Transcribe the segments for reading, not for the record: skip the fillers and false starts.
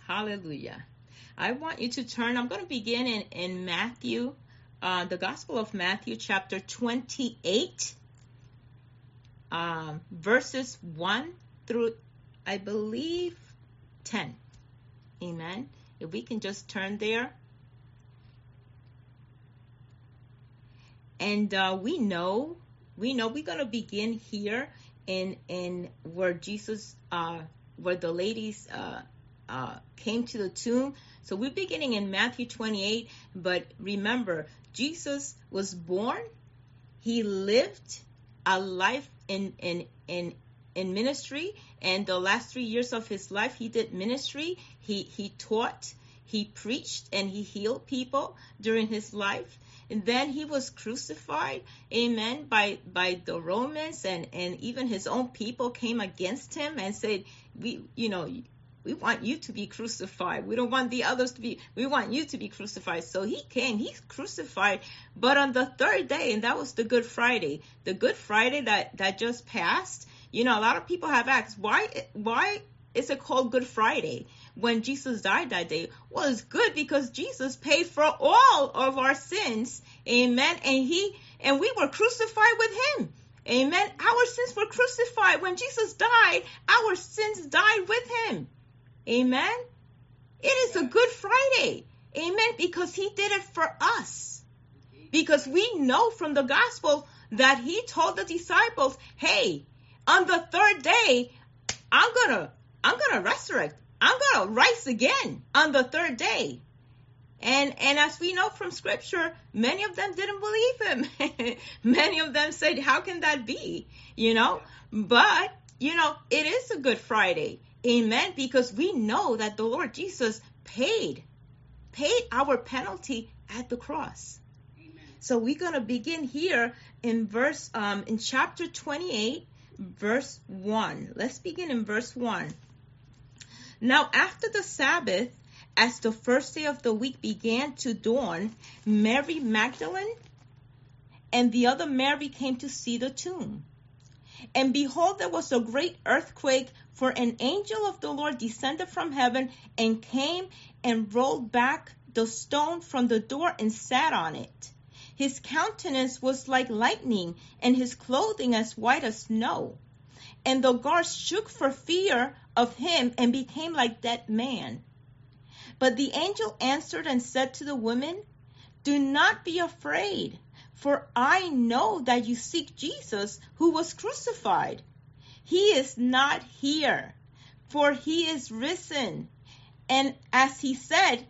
Hallelujah. I want you to turn. I'm going to begin in Matthew, the Gospel of Matthew, chapter 28, verses 1 through, I believe, 10. Amen. If we can just turn there. And we know we're going to begin here in where Jesus, where the ladies came to the tomb. So we're beginning in Matthew 28, but remember, Jesus was born. He lived a life in ministry, and the last 3 years of his life, he did ministry. He taught, he preached, and he healed people during his life. And then he was crucified, amen, by the Romans, and even his own people came against him and said, we want you to be crucified. We don't want the others to be, we want you to be crucified. So he came, he's crucified, but on the third day, and that was the Good Friday that just passed. A lot of people have asked, why is it called Good Friday when Jesus died that day? Well, it's good because Jesus paid for all of our sins. Amen. And we were crucified with him. Amen. Our sins were crucified. When Jesus died, our sins died with him. Amen. It is a Good Friday. Amen. Because he did it for us. Because we know from the gospel that he told the disciples, hey, on the third day, I'm gonna resurrect. I'm gonna rise again on the third day. And as we know from scripture, many of them didn't believe him. Many of them said, how can that be? But it is a Good Friday. Amen. Because we know that the Lord Jesus paid our penalty at the cross. Amen. So we're going to begin here in in chapter 28, verse 1. Let's begin in verse 1. Now, after the Sabbath, as the first day of the week began to dawn, Mary Magdalene and the other Mary came to see the tomb. And behold, there was a great earthquake, for an angel of the Lord descended from heaven and came and rolled back the stone from the door and sat on it. His countenance was like lightning, and his clothing as white as snow. And the guards shook for fear of him and became like dead men. But the angel answered and said to the women, do not be afraid, for I know that you seek Jesus who was crucified. He is not here, for he is risen. And as he said,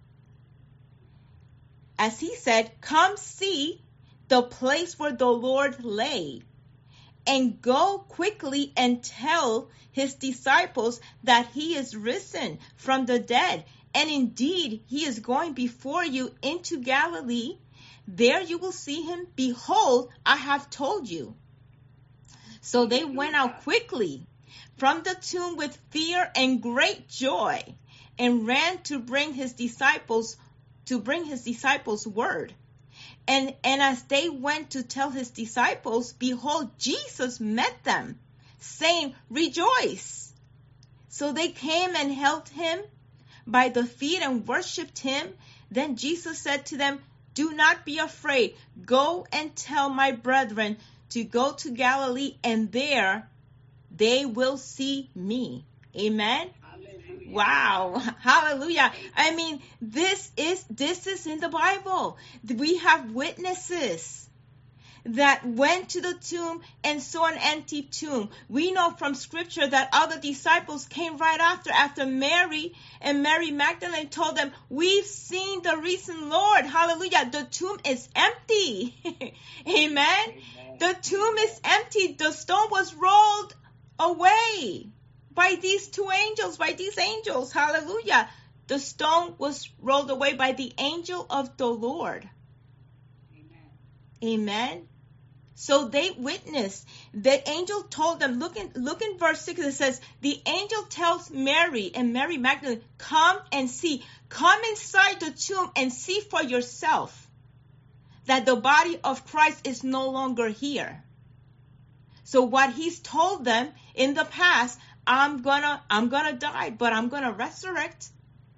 come see the place where the Lord lay, and go quickly and tell his disciples that he is risen from the dead. And indeed, he is going before you into Galilee. There you will see him. Behold, I have told you. So they went out quickly from the tomb with fear and great joy, and ran to bring his disciples word. And as they went to tell his disciples, behold, Jesus met them, saying, rejoice. So they came and held him by the feet and worshipped him. Then Jesus said to them, do not be afraid. Go and tell my brethren to go to Galilee, and there they will see me. Amen. Hallelujah. Wow. Hallelujah. I mean, this is in the Bible. We have witnesses that went to the tomb and saw an empty tomb. We know from scripture that other disciples came right after Mary, and Mary Magdalene told them, we've seen the risen Lord. Hallelujah. The tomb is empty. Amen. Amen. The tomb is empty. The stone was rolled away by these angels. Hallelujah. The stone was rolled away by the angel of the Lord. Amen. Amen. So they witnessed. The angel told them, look in verse 6, it says, the angel tells Mary and Mary Magdalene, come and see. Come inside the tomb and see for yourself that the body of Christ is no longer here. So what he's told them in the past, I'm gonna die, but I'm gonna resurrect.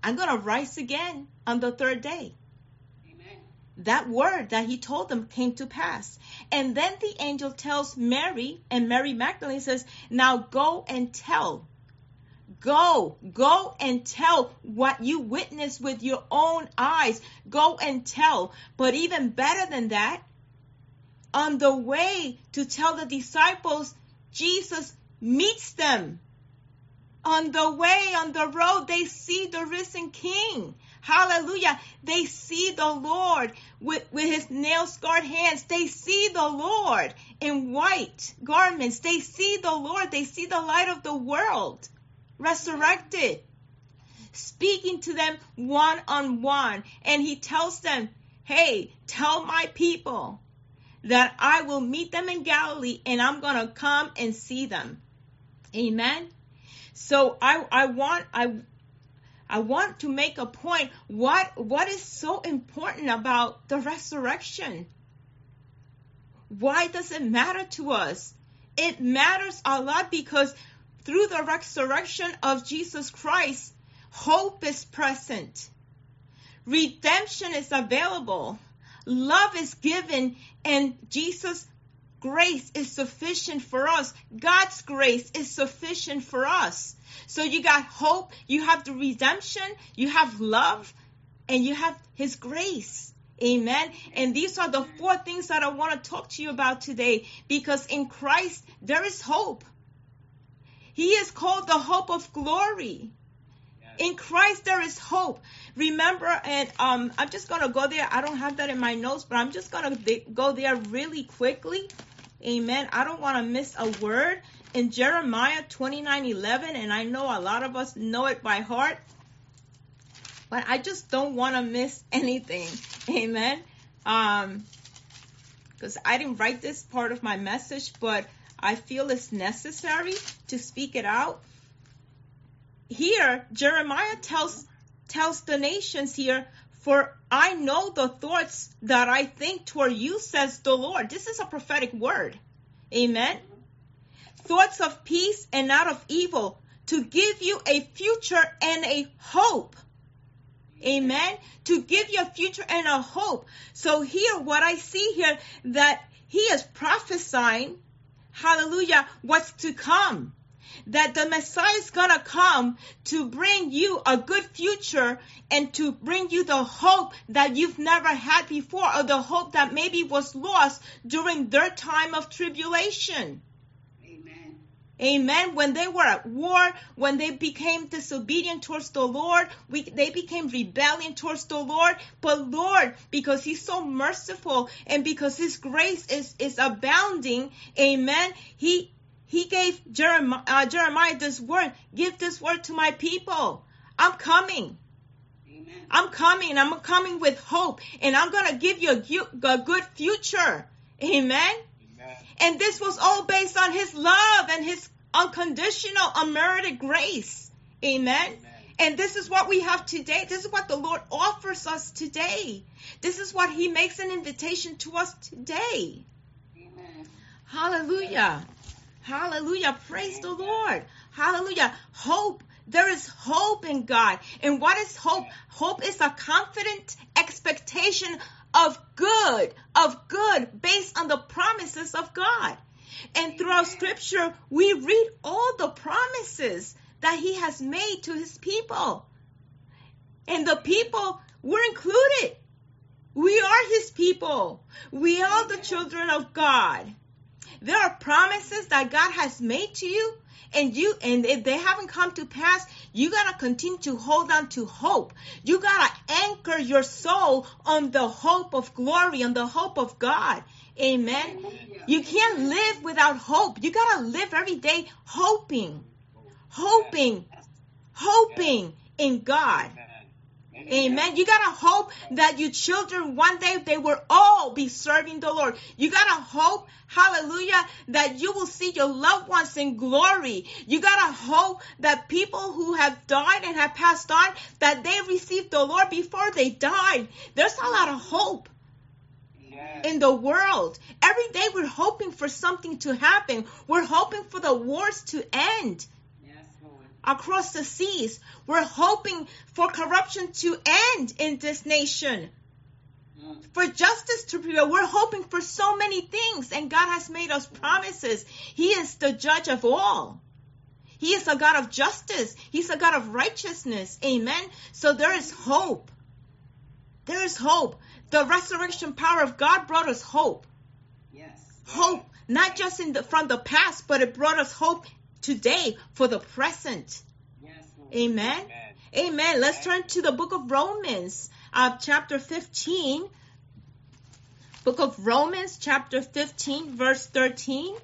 I'm going to rise again on the third day. Amen. That word that he told them came to pass. And then the angel tells Mary, and Mary Magdalene says, now go and tell. Go and tell what you witnessed with your own eyes. Go and tell. But even better than that, on the way to tell the disciples, Jesus meets them. On the way, on the road, they see the risen King. Hallelujah. They see the Lord with his nail-scarred hands. They see the Lord in white garments. They see the Lord. They see the light of the world resurrected, speaking to them one-on-one. And he tells them, hey, tell my people that I will meet them in Galilee and I'm going to come and see them. Amen. So I want to make a point. What is so important about the resurrection? Why does it matter to us? It matters a lot because through the resurrection of Jesus Christ, hope is present. Redemption is available. Love is given, and Jesus' grace is sufficient for us. God's grace is sufficient for us. So you got hope, you have the redemption, you have love, and you have his grace. Amen. And these are the 4 things that I want to talk to you about today, because in Christ there is hope. He is called the hope of glory. In Christ there is hope. Remember, and I'm just going to go there. I don't have that in my notes, but I'm just going to go there really quickly. Amen. I don't want to miss a word. In Jeremiah 29:11, and I know a lot of us know it by heart, but I just don't want to miss anything. Amen. Because I didn't write this part of my message, but I feel it's necessary to speak it out. Here, Jeremiah tells the nations here, for I know the thoughts that I think toward you, says the Lord. This is a prophetic word. Amen. Thoughts of peace and not of evil, to give you a future and a hope. Amen. To give you a future and a hope. So here, what I see here, that he is prophesying, hallelujah, what's to come. That the Messiah is going to come to bring you a good future and to bring you the hope that you've never had before, or the hope that maybe was lost during their time of tribulation. Amen. Amen. When they were at war, when they became disobedient towards the Lord, they became rebellion towards the Lord. But Lord, because he's so merciful and because his grace is abounding, amen, he gave Jeremiah this word. Give this word to my people. I'm coming. Amen. I'm coming. I'm coming with hope. And I'm going to give you a good future. Amen? Amen. And this was all based on his love and his unconditional, unmerited grace. Amen? Amen. And this is what we have today. This is what the Lord offers us today. This is what he makes an invitation to us today. Amen. Hallelujah. Hallelujah. Praise the Lord. Hallelujah. Hope. There is hope in God. And what is hope? Hope is a confident expectation of good based on the promises of God. And throughout scripture, we read all the promises that he has made to his people. And the people were included. We are his people. We are the children of God. There are promises that God has made to you, and if they haven't come to pass, you got to continue to hold on to hope. You got to anchor your soul on the hope of glory, on the hope of God. Amen. You can't live without hope. You got to live every day hoping in God. Amen. You got to hope that your children one day they will all be serving the Lord. You got to hope, hallelujah, that you will see your loved ones in glory. You got to hope that people who have died and have passed on, that they received the Lord before they died. There's a lot of hope in the world. Every day we're hoping for something to happen. We're hoping for the wars to end. across the seas. We're hoping for corruption to end in this nation, for justice to prevail. We're hoping for so many things, and God has made us promises. He is the judge of all. He is a God of justice. He's a God of righteousness. Amen. So there is hope. There is hope. The resurrection power of God brought us hope. Yes. Hope, not just from the past, but it brought us hope today for the present. Yes, Lord. Amen. Amen. Let's turn to the book of Romans, chapter 15. Book of Romans, chapter 15, verse 13.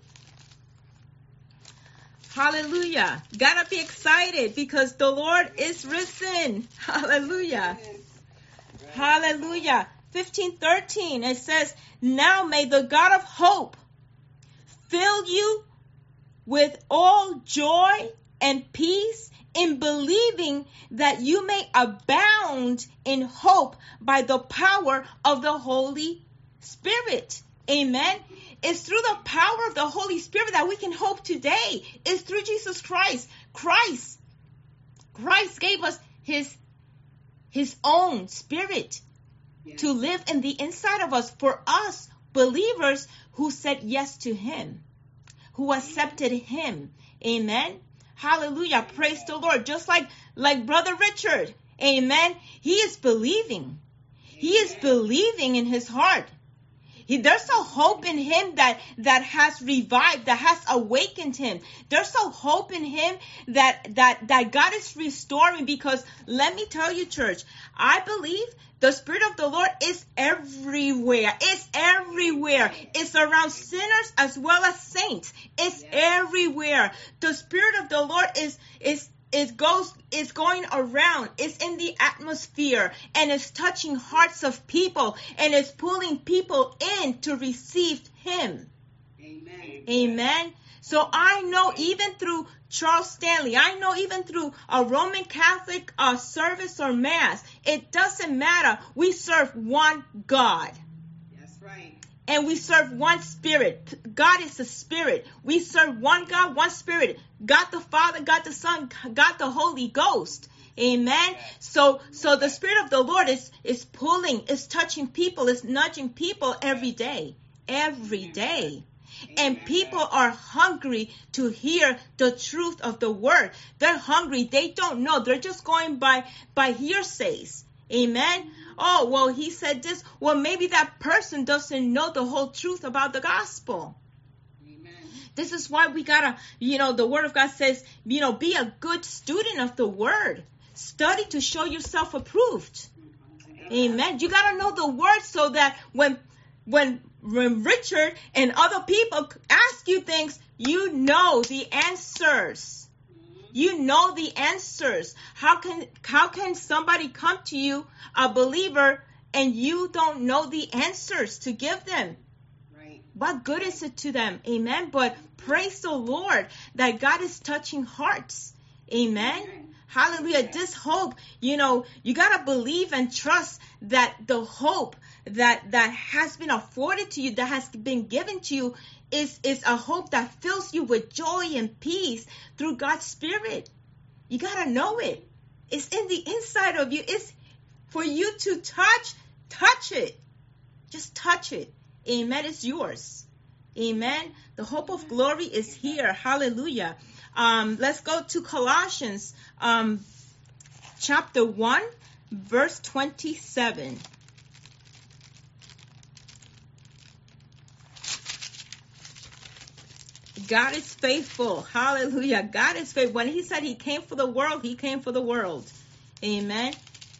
Hallelujah. Gotta be excited because the Lord is risen. Hallelujah. Hallelujah. 15:13, it says, now may the God of hope fill you with all joy and peace in believing that you may abound in hope by the power of the Holy Spirit. Amen. It's through the power of the Holy Spirit that we can hope today. It's through Jesus Christ. Christ gave us his own spirit to live in the inside of us for us believers who said yes to him, who accepted him. Amen. Hallelujah. Praise the Lord. Just like Brother Richard. Amen. He is believing. He is believing in his heart. There's a hope in him that has revived, that has awakened him. There's a hope in him that God is restoring, because let me tell you, church, I believe the Spirit of the Lord is everywhere. It's everywhere. It's around sinners as well as saints. It's everywhere. The Spirit of the Lord is going around. It's in the atmosphere, and it's touching hearts of people, and it's pulling people in to receive him. Amen. Amen. So I know even through Charles Stanley, I know even through a Roman Catholic service or mass, it doesn't matter. We serve one God. That's right. And we serve one Spirit. God is a Spirit. We serve one God, one Spirit. God the Father, God the Son, God the Holy Ghost. Amen. So the Spirit of the Lord is pulling, is touching people, is nudging people every day. Every day. And people are hungry to hear the truth of the word. They're hungry. They don't know. They're just going by hearsays. Amen. Oh, well, he said this. Well, maybe that person doesn't know the whole truth about the gospel. Amen. This is why we gotta, the word of God says, be a good student of the word. Study to show yourself approved. Amen. You gotta know the word so that when Richard and other people ask you things, you know the answers. You know the answers. How can somebody come to you, a believer, and you don't know the answers to give them? Right. What good is it to them? Amen. But praise the Lord that God is touching hearts. Amen. Hallelujah. This hope, you got to believe and trust that the hope that has been afforded to you, that has been given to you, is a hope that fills you with joy and peace through God's Spirit. You got to know it. It's in the inside of you. It's for you to touch it. Just touch it. Amen. It's yours. Amen. The hope of glory is here. Hallelujah. Let's go to Colossians chapter 1, verse 27. God is faithful. Hallelujah. God is faithful. When he said he came for the world, he came for the world. Amen.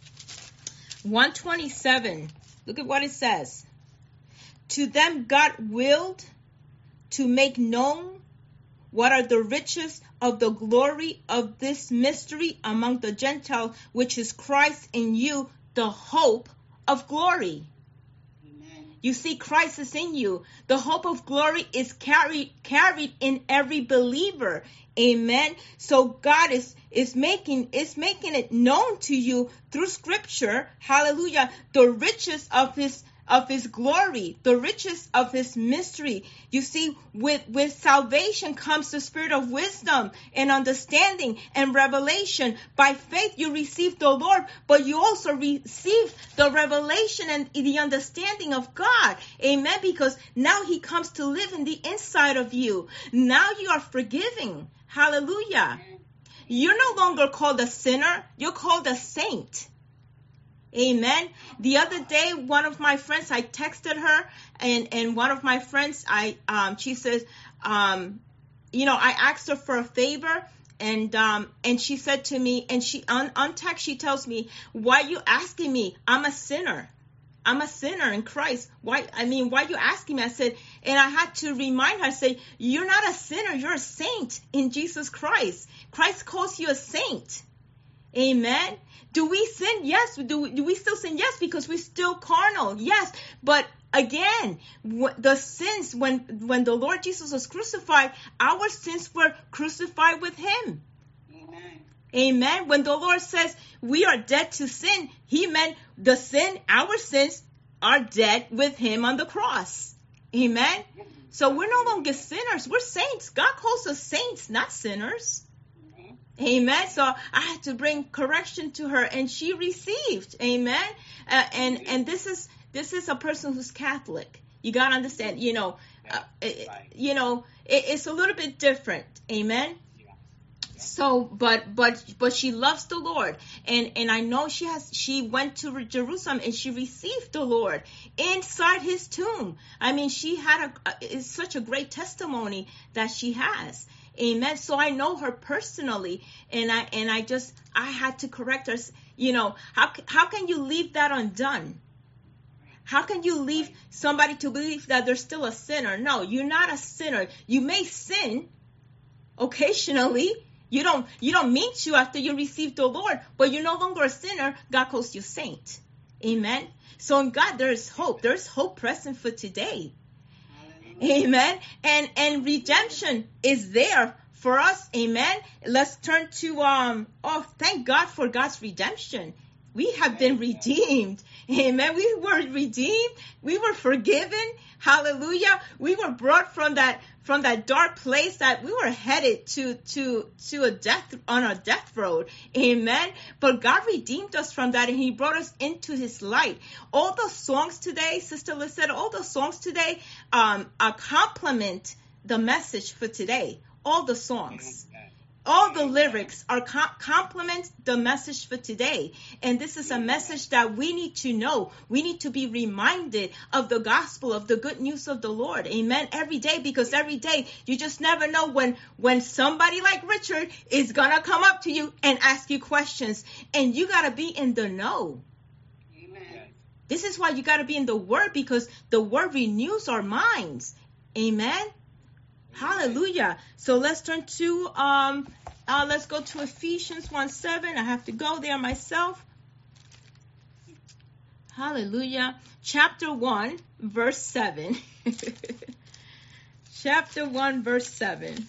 127. Look at what it says. To them God willed to make known what are the riches of the glory of this mystery among the Gentiles, which is Christ in you, the hope of glory. You see, Christ is in you. The hope of glory is carried in every believer. Amen. So God is making it known to you through Scripture. Hallelujah. The riches of his of his glory, the riches of his mystery. You see, with salvation comes the spirit of wisdom and understanding and revelation. By faith you receive the Lord, but you also receive the revelation and the understanding of God. Amen. Because now he comes to live in the inside of you. Now you are forgiving. Hallelujah. You're no longer called a sinner. You're called a saint. Amen. The other day, one of my friends, I texted her, and one of my friends, she says, I asked her for a favor, and she said to me, and she on text, she tells me, why are you asking me? I'm a sinner. I'm a sinner in Christ. Why are you asking me? I said, and I had to remind her, say, you're not a sinner. You're a saint in Jesus Christ. Christ calls you a saint. Amen. Do we sin? Yes. Do we still sin? Yes, because we're still carnal. Yes. But again, the sins, when the Lord Jesus was crucified, our sins were crucified with him. Amen. Amen. When the Lord says we are dead to sin, he meant our sins are dead with him on the cross. Amen. So we're no longer sinners. We're saints. God calls us saints, not sinners. Amen. So I had to bring correction to her, and she received. Amen. And this is a person who's Catholic. You gotta understand. It's a little bit different. Amen. So, but she loves the Lord, and I know she went to Jerusalem and she received the Lord inside his tomb. She had it's such a great testimony that she has. Amen. So I know her personally, and I had to correct her. How can you leave that undone? How can you leave somebody to believe that they're still a sinner? No, you're not a sinner. You may sin occasionally. You don't mean to after you receive the Lord, but you're no longer a sinner. God calls you saint. Amen. So in God there is hope. There's hope present for today. Amen. And redemption is there for us. Amen. Let's turn to thank God for God's redemption. We have been redeemed. Amen. We were redeemed. We were forgiven. Hallelujah. We were brought from that dark place that we were headed to a death road. Amen. But God redeemed us from that, and he brought us into his light. All the songs today, Sister Liz said, all the songs today complement the message for today. All the songs. All the lyrics are complement the message for today. And this is a message that we need to know. We need to be reminded of the gospel, of the good news of the Lord. Amen. Every day, because every day you just never know when somebody like Richard is going to come up to you and ask you questions. And you got to be in the know. Amen. This is why you got to be in the word, because the word renews our minds. Amen. Hallelujah. So let's turn to, let's go to Ephesians 1:7. I have to go there myself. Hallelujah. Chapter 1, verse 7. Chapter 1, verse 7.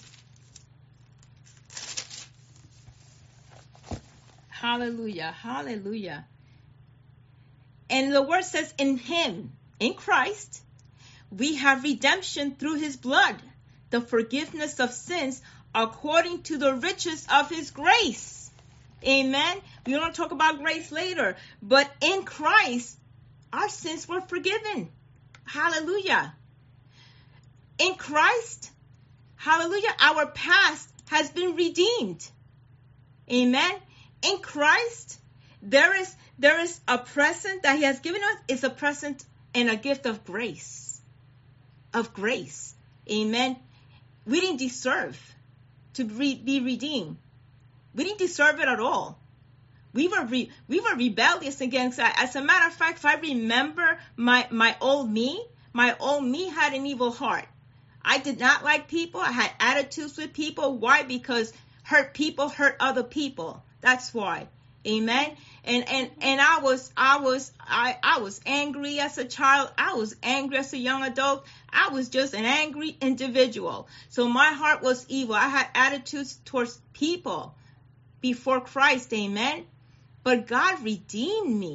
Hallelujah. Hallelujah. And the word says, in him, in Christ, we have redemption through his blood, the forgiveness of sins according to the riches of his grace. Amen. We're going to talk about grace later. But in Christ, our sins were forgiven. Hallelujah. In Christ, hallelujah, our past has been redeemed. Amen. In Christ, there is a present that he has given us. It's a present and a gift of grace. Of grace. Amen. We didn't deserve to be redeemed. We didn't deserve it at all. We were rebellious against that. As a matter of fact, if I remember my old me had an evil heart. I did not like people. I had attitudes with people. Why? Because hurt people hurt other people. That's why. Amen. And I was angry as a child. I was angry as a young adult. I was just an angry individual. So my heart was evil. I had attitudes towards people before Christ. Amen. But God redeemed me.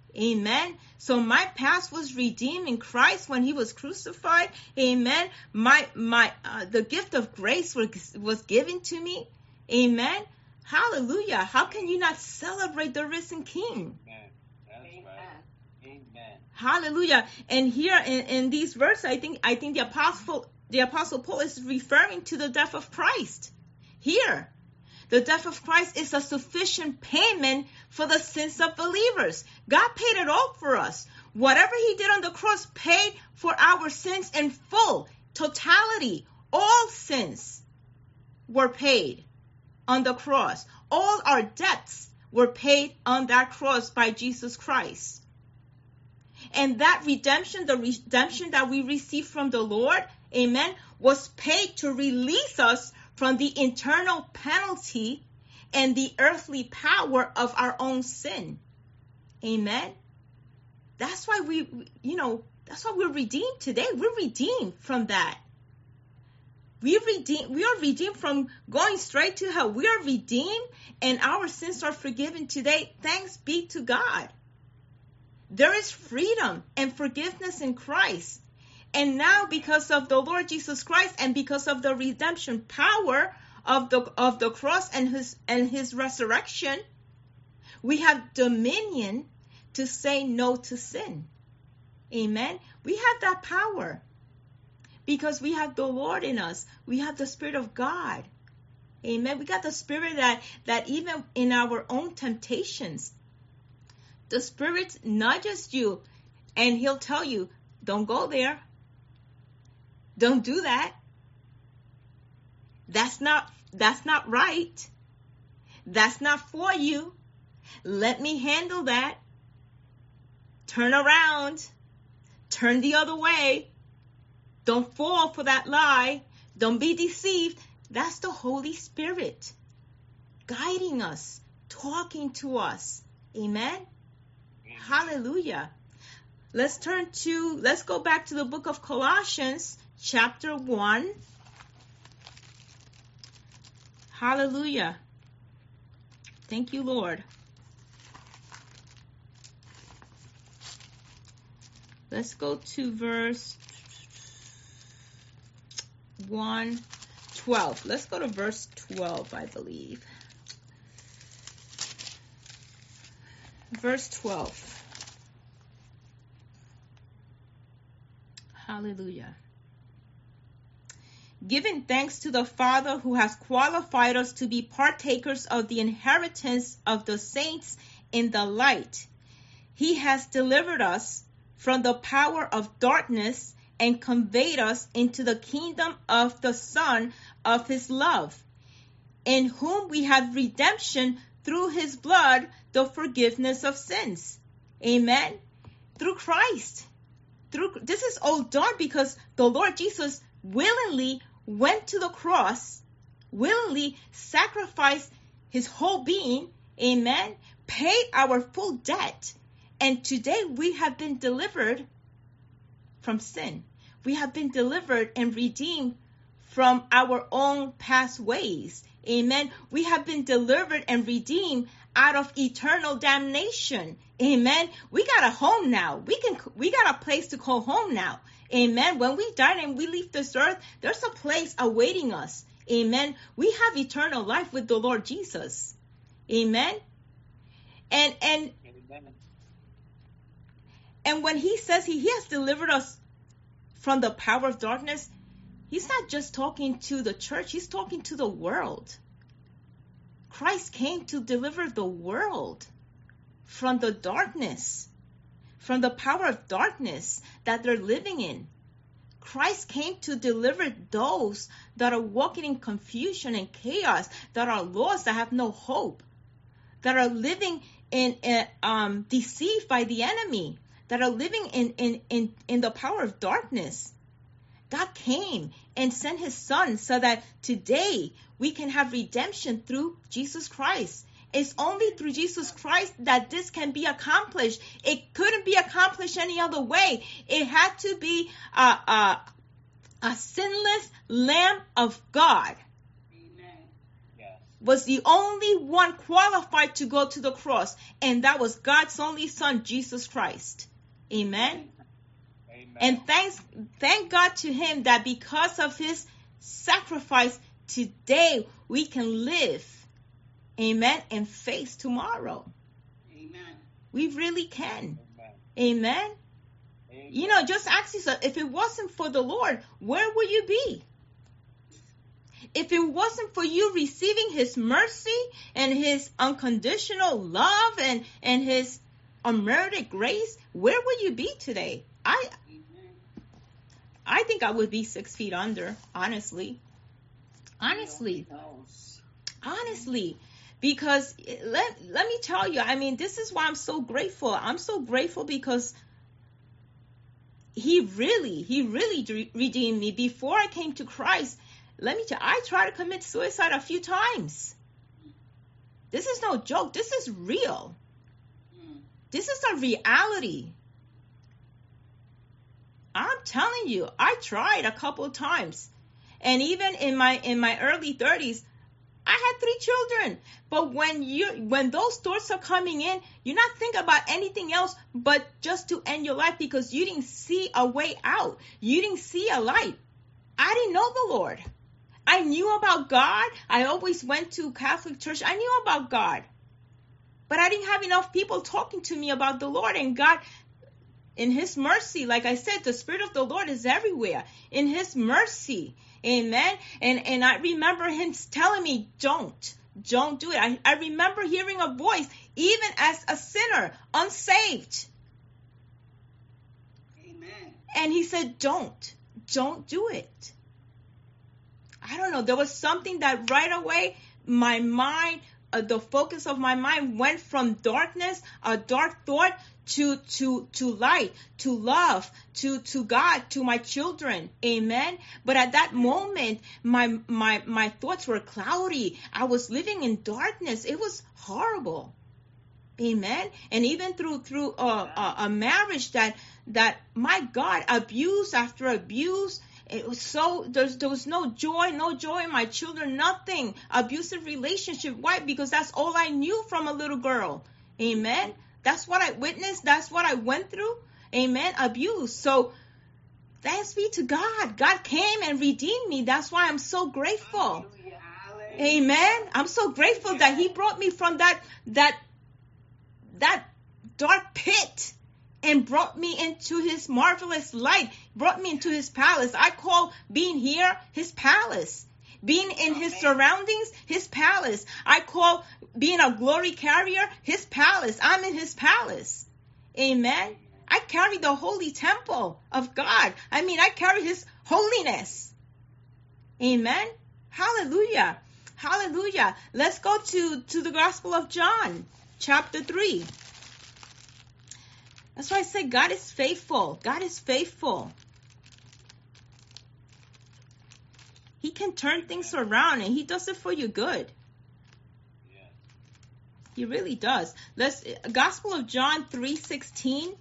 Amen. So my past was redeemed in Christ when he was crucified. Amen. The gift of grace was given to me. Amen. Hallelujah. How can you not celebrate the risen King? Amen. That's right. Amen. Hallelujah. And here in these verses, I think the apostle Paul is referring to the death of Christ. Here, the death of Christ is a sufficient payment for the sins of believers. God paid it all for us. Whatever he did on the cross paid for our sins in full, totality. All sins were paid on the cross. All our debts were paid on that cross by Jesus Christ. And that redemption, the redemption that we received from the Lord, amen, was paid to release us from the eternal penalty and the earthly power of our own sin. Amen. That's why that's why we're redeemed today. We're redeemed from that. We are redeemed from going straight to hell. We are redeemed and our sins are forgiven today. Thanks be to God. There is freedom and forgiveness in Christ. And now because of the Lord Jesus Christ and because of the redemption power of the cross and his resurrection, we have dominion to say no to sin. Amen. We have that power because we have the Lord in us. We have the Spirit of God. Amen. We got the Spirit that even in our own temptations, the Spirit nudges you and he'll tell you, don't go there. Don't do that. That's not right. That's not for you. Let me handle that. Turn around. Turn the other way. Don't fall for that lie. Don't be deceived. That's the Holy Spirit guiding us, talking to us. Amen. Hallelujah. Let's go back to the book of Colossians, chapter 1. Hallelujah. Thank you, Lord. Let's go to verse 12. Let's go to verse 12, I believe. Verse 12. Hallelujah. Giving thanks to the Father who has qualified us to be partakers of the inheritance of the saints in the light. He has delivered us from the power of darkness and conveyed us into the kingdom of the Son of his love, in whom we have redemption through his blood, the forgiveness of sins. Amen. Through Christ. This is all done because the Lord Jesus willingly went to the cross, willingly sacrificed his whole being, amen, paid our full debt, and today we have been delivered from sin. We have been delivered and redeemed from our own past ways. Amen. We have been delivered and redeemed out of eternal damnation. Amen. We got a home now. We got a place to call home now. Amen. When we die and we leave this earth, there's a place awaiting us. Amen. We have eternal life with the Lord Jesus. Amen. And when he says he has delivered us from the power of darkness, he's not just talking to the church, he's talking to the world. Christ came to deliver the world from the darkness, from the power of darkness that they're living in. Christ came to deliver those that are walking in confusion and chaos, that are lost, that have no hope, that are living in deceived by the enemy, that are living in the power of darkness. God came and sent his son so that today we can have redemption through Jesus Christ. It's only through Jesus Christ that this can be accomplished. It couldn't be accomplished any other way. It had to be a sinless Lamb of God. Amen. Yes. was the only one qualified to go to the cross, and that was God's only Son, Jesus Christ. Amen. Amen. And thank God to him that because of his sacrifice, today we can live, amen, and face tomorrow. Amen. We really can. Amen. Amen. Amen. You know, just ask yourself, if it wasn't for the Lord, where would you be? If it wasn't for you receiving his mercy and his unconditional love and his unmerited grace, where would you be today? I think I would be 6 feet under, honestly. Honestly, because let me tell you, I mean, this is why I'm so grateful. I'm so grateful because he really redeemed me. Before I came to Christ, let me tell you, I tried to commit suicide a few times. This is no joke. This is real. This is a reality. I'm telling you, I tried a couple of times. And even in my early 30s, I had 3 children. But when those thoughts are coming in, you're not thinking about anything else but just to end your life because you didn't see a way out. You didn't see a light. I didn't know the Lord. I knew about God. I always went to Catholic church. I knew about God. But I didn't have enough people talking to me about the Lord. And God, in his mercy, like I said, the Spirit of the Lord is everywhere. In his mercy, amen. And I remember him telling me, don't do it. I remember hearing a voice, even as a sinner, unsaved. Amen. And he said, don't do it. I don't know. There was something that right away, my mind, the focus of my mind went from darkness, a dark thought, to light, to love, to God, to my children. Amen. But at that moment, my thoughts were cloudy. I was living in darkness. It was horrible. Amen. And even through a marriage that my God, abuse after abuse. It was so, there was no joy in my children, nothing. Abusive relationship. Why? Because that's all I knew from a little girl. Amen. That's what I witnessed. That's what I went through. Amen. Abuse. So thanks be to God. God came and redeemed me. That's why I'm so grateful. Amen. I'm so grateful that he brought me from that dark pit and brought me into his marvelous light, brought me into his palace. I call being here his palace. Being in his surroundings, his palace. I call being a glory carrier his palace. I'm in his palace. Amen. I carry the holy temple of God. I mean, I carry his holiness. Amen. Hallelujah. Hallelujah. Let's go to the Gospel of John, chapter 3. That's why I say God is faithful. God is faithful. He can turn things around and he does it for your good. Yeah. He really does. Gospel of John 3:16.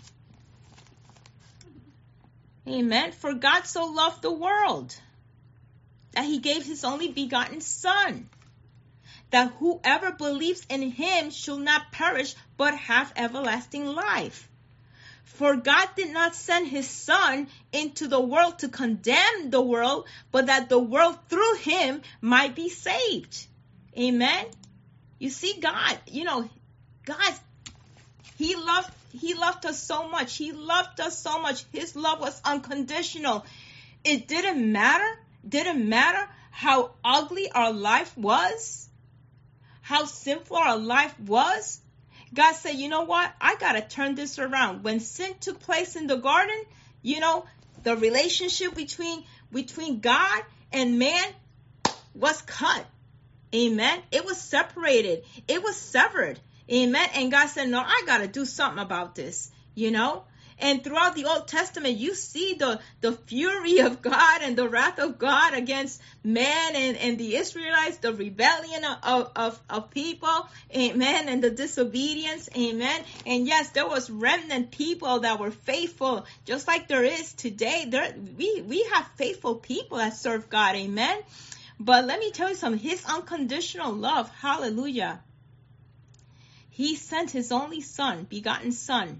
Amen. For God so loved the world that he gave his only begotten Son, that whoever believes in him shall not perish but have everlasting life. For God did not send his Son into the world to condemn the world, but that the world through him might be saved. Amen. You see, God, God, he loved us so much. He loved us so much. His love was unconditional. It didn't matter how ugly our life was, how sinful our life was. God said, you know what? I got to turn this around. When sin took place in the garden, the relationship between God and man was cut. Amen. It was separated. It was severed. Amen. And God said, no, I got to do something about this, And throughout the Old Testament, you see the fury of God and the wrath of God against man and the Israelites, the rebellion of people, amen, and the disobedience, amen. And yes, there was remnant people that were faithful, just like there is today. We have faithful people that serve God, amen. But let me tell you something. His unconditional love, hallelujah. He sent his only son, begotten son.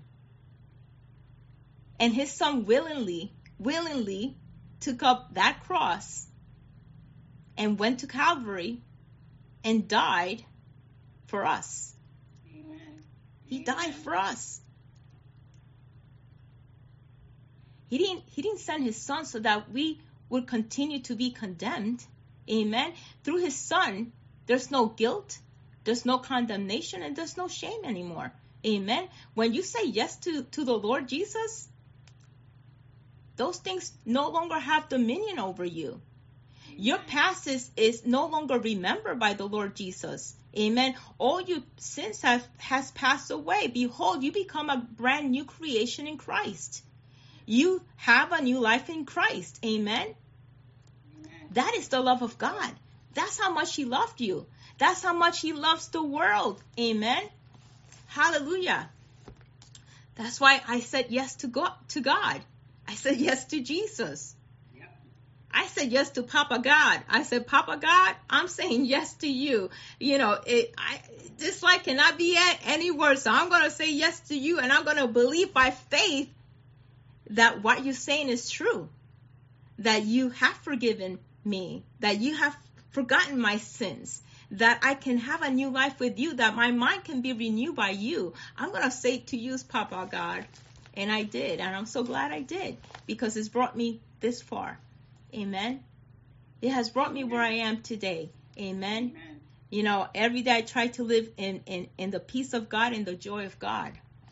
And his son willingly took up that cross and went to Calvary and died for us. Amen. He died for us. He didn't send his son so that we would continue to be condemned. Amen. Through his son, there's no guilt, there's no condemnation, and there's no shame anymore. Amen. When you say yes to the Lord Jesus, those things no longer have dominion over you. Your past is no longer remembered by the Lord Jesus. Amen. All your sins has passed away. Behold, you become a brand new creation in Christ. You have a new life in Christ. Amen. That is the love of God. That's how much he loved you. That's how much he loves the world. Amen. Hallelujah. That's why I said yes to God. I said yes to Jesus. Yep. I said yes to Papa God. I said, Papa God, I'm saying yes to you. You know, this life cannot be any worse. So I'm going to say yes to you, and I'm going to believe by faith that what you're saying is true. That you have forgiven me. That you have forgotten my sins. That I can have a new life with you. That my mind can be renewed by you. I'm going to say to you, Papa God. And I did. And I'm so glad I did. Because it's brought me this far. Amen. It has brought me where I am today. Amen. Amen. You know, every day I try to live in the peace of God and the joy of God.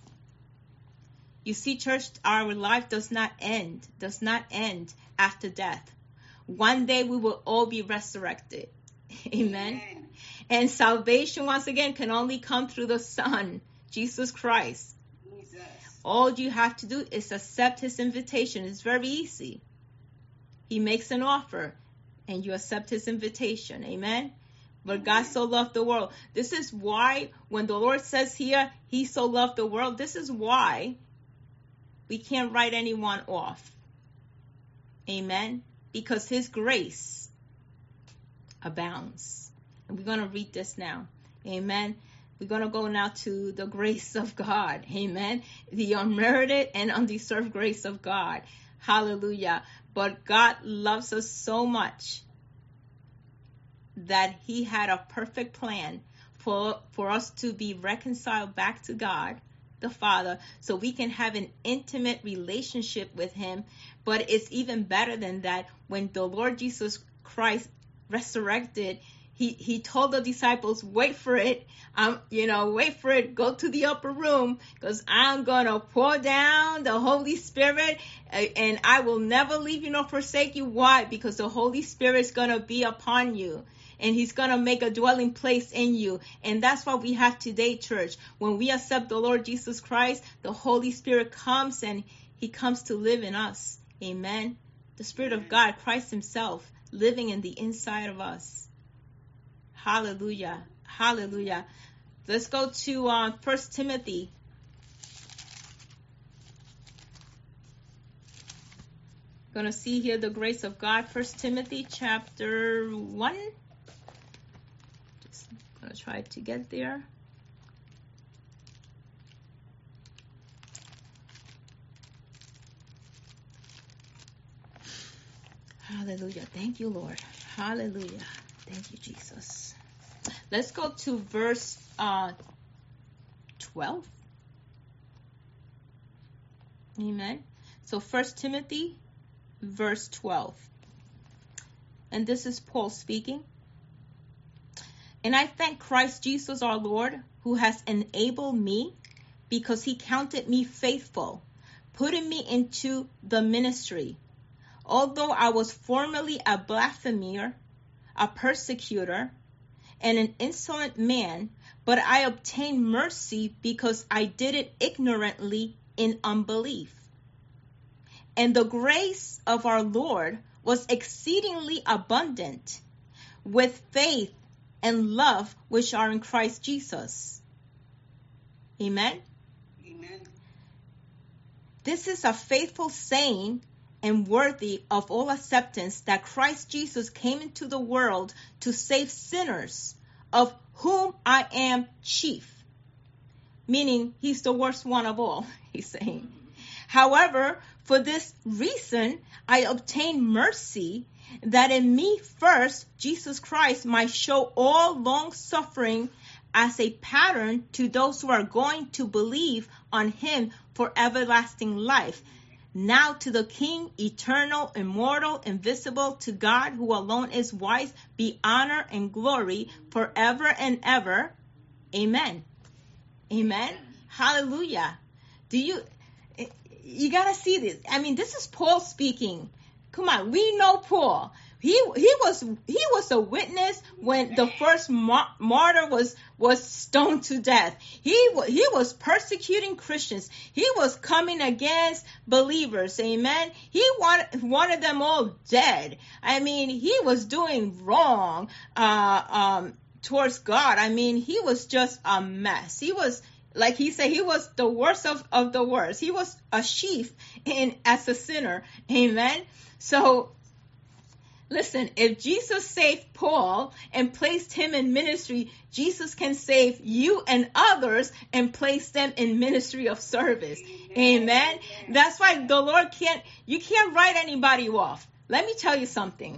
You see, church, our life does not end after death. One day we will all be resurrected. Amen. Amen. And salvation, once again, can only come through the Son, Jesus Christ. Jesus. All you have to do is accept his invitation. It's very easy. He makes an offer and you accept his invitation. Amen. But God so loved the world. This is why when the Lord says here, he so loved the world, this is why we can't write anyone off. Amen. Because his grace abounds. And we're going to read this now. Amen. We're going to go now to the grace of God. Amen. The unmerited and undeserved grace of God. Hallelujah. But God loves us so much that he had a perfect plan for us to be reconciled back to God, the Father, so we can have an intimate relationship with him. But it's even better than that. When the Lord Jesus Christ resurrected, he told the disciples, wait for it, wait for it, go to the upper room, because I'm going to pour down the Holy Spirit, and I will never leave you nor forsake you. Why? Because the Holy Spirit is going to be upon you. And he's going to make a dwelling place in you. And that's what we have today, church. When we accept the Lord Jesus Christ, the Holy Spirit comes and he comes to live in us. Amen. The Spirit of God, Christ himself, living in the inside of us. Hallelujah. Hallelujah. Let's go to 1 Timothy. Going to see here the grace of God. 1 Timothy chapter 1. I'm going to try to get there. Hallelujah. Thank you, Lord. Hallelujah. Thank you, Jesus. Let's go to verse 12. Amen. So 1 Timothy, verse 12. And this is Paul speaking. And I thank Christ Jesus our Lord, who has enabled me, because he counted me faithful, putting me into the ministry. Although I was formerly a blasphemer, a persecutor, and an insolent man, but I obtained mercy because I did it ignorantly in unbelief. And the grace of our Lord was exceedingly abundant with faith and love which are in Christ Jesus. Amen. Amen. This is a faithful saying and worthy of all acceptance that Christ Jesus came into the world to save sinners, of whom I am chief. Meaning, he's the worst one of all, he's saying. However, for this reason, I obtained mercy, that in me first, Jesus Christ might show all long-suffering as a pattern to those who are going to believe on him for everlasting life. Now to the King, eternal, immortal, invisible, to God, who alone is wise, be honor and glory forever and ever. Amen. Amen. Hallelujah. You gotta see this. I mean, this is Paul speaking. Come on, we know Paul. He was a witness when the first martyr was stoned to death. He was persecuting Christians. He was coming against believers. Amen. He wanted them all dead. I mean, he was doing wrong towards God. I mean, he was just a mess. He was, like he said, he was the worst of the worst. He was a sheaf as a sinner. Amen. So, listen, if Jesus saved Paul and placed him in ministry, Jesus can save you and others and place them in ministry of service. Amen. That's why the Lord you can't write anybody off. Let me tell you something.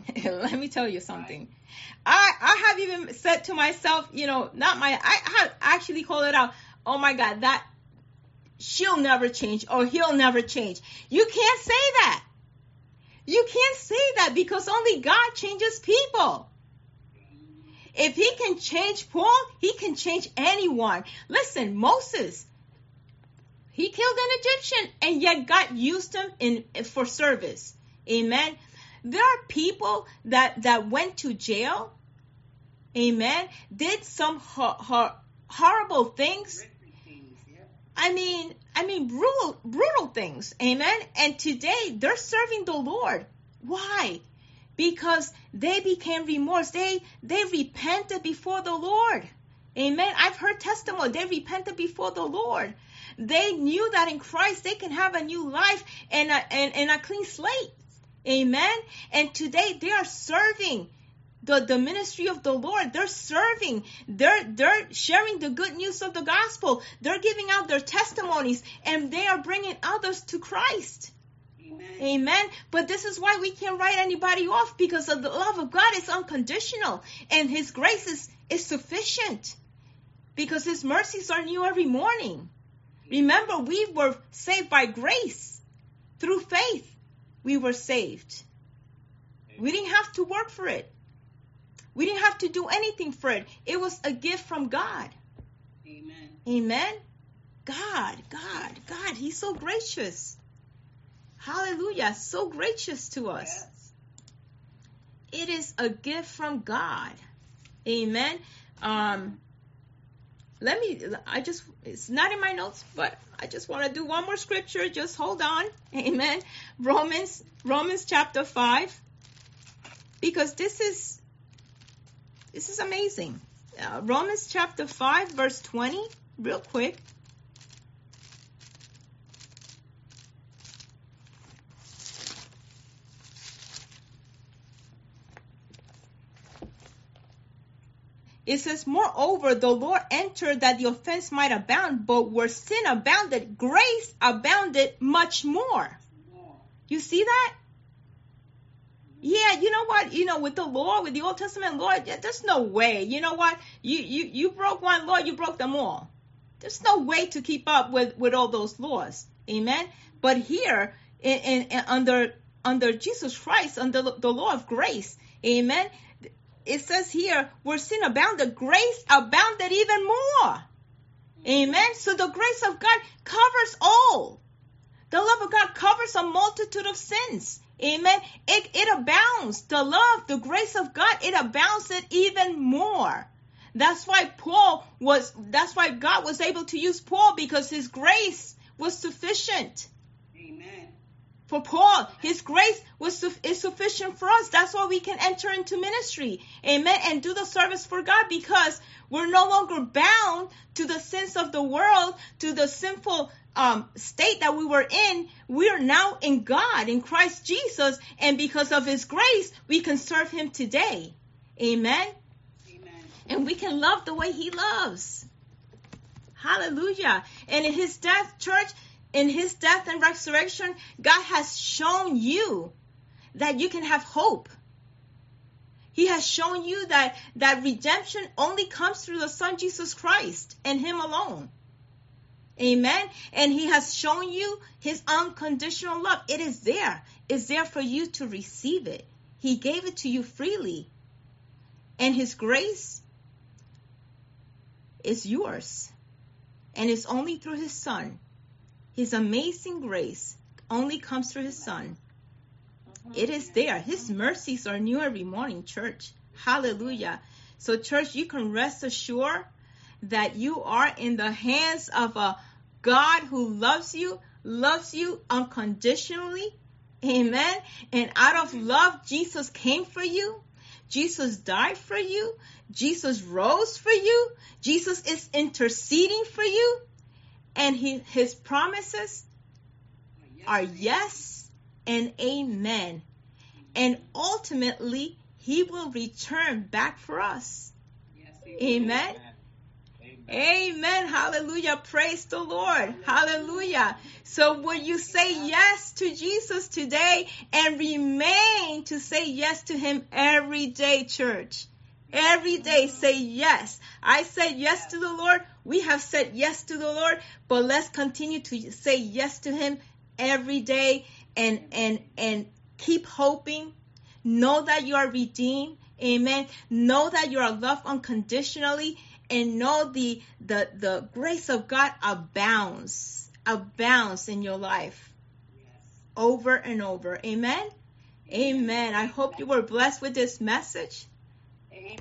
I have even said to myself, I have actually called it out. Oh my God, that she'll never change or he'll never change. You can't say that. You can't say that because only God changes people. If he can change Paul, he can change anyone. Listen, Moses, he killed an Egyptian and yet God used him for service. Amen. There are people that went to jail. Amen. Did some horrible things. I mean, brutal things. Amen. And today they're serving the Lord. Why? Because they became remorse. They repented before the Lord. Amen. I've heard testimony. They repented before the Lord. They knew that in Christ they can have a new life and a clean slate. Amen. And today they are serving the ministry of the Lord. They're serving. They're sharing the good news of the gospel. They're giving out their testimonies and they are bringing others to Christ. Amen. Amen. But this is why we can't write anybody off, because of the love of God is unconditional and his grace is sufficient, because his mercies are new every morning. Remember, we were saved by grace. Through faith, we were saved. We didn't have to work for it. We didn't have to do anything for it. It was a gift from God. Amen. Amen. God, he's so gracious. Hallelujah. So gracious to us. Yes. It is a gift from God. Amen. It's not in my notes, but I just want to do one more scripture. Just hold on. Amen. Romans chapter 5. Because this is amazing. Romans chapter 5, verse 20, real quick. It says, moreover, the Lord entered that the offense might abound, but where sin abounded, grace abounded much more. You see that? Yeah, you know what? With the law, with the Old Testament law, there's no way. You know what? You broke one law, you broke them all. There's no way to keep up with all those laws. Amen? But here, under Jesus Christ, under the law of grace, amen, it says here, where sin abounded, grace abounded even more. Amen? So the grace of God covers all. The love of God covers a multitude of sins. Amen. It abounds. The love, the grace of God, it abounds it even more. That's why God was able to use Paul, because his grace was sufficient. Amen. For Paul, his grace is sufficient for us. That's why we can enter into ministry. Amen. And do the service for God, because we're no longer bound to the sins of the world, to the sinful state that we were in. We are now in God, in Christ Jesus. And because of his grace, we can serve him today. Amen. Amen. And we can love the way he loves. Hallelujah. And in his death, church, in his death and resurrection, God has shown you that you can have hope. He has shown you that redemption only comes through the Son, Jesus Christ, and him alone. Amen. And he has shown you his unconditional love. It is there. It's there for you to receive it. He gave it to you freely. And his grace is yours. And it's only through his Son. His amazing grace only comes through his Son. It is there. His mercies are new every morning, church. Hallelujah. So, church, you can rest assured that you are in the hands of a God who loves you unconditionally. Amen. And out of love, Jesus came for you. Jesus died for you. Jesus rose for you. Jesus is interceding for you. And his promises are yes and amen. And ultimately, he will return back for us. Yes, Amen. Amen. Hallelujah. Praise the Lord. Hallelujah. So will you say yes to Jesus today and remain to say yes to him every day, church? Every day say yes. I said yes to the Lord. We have said yes to the Lord, but let's continue to say yes to him every day and keep hoping. Know that you are redeemed. Amen. Know that you are loved unconditionally, and know the grace of God abounds in your life over and over. Amen. Amen. I hope you were blessed with this message.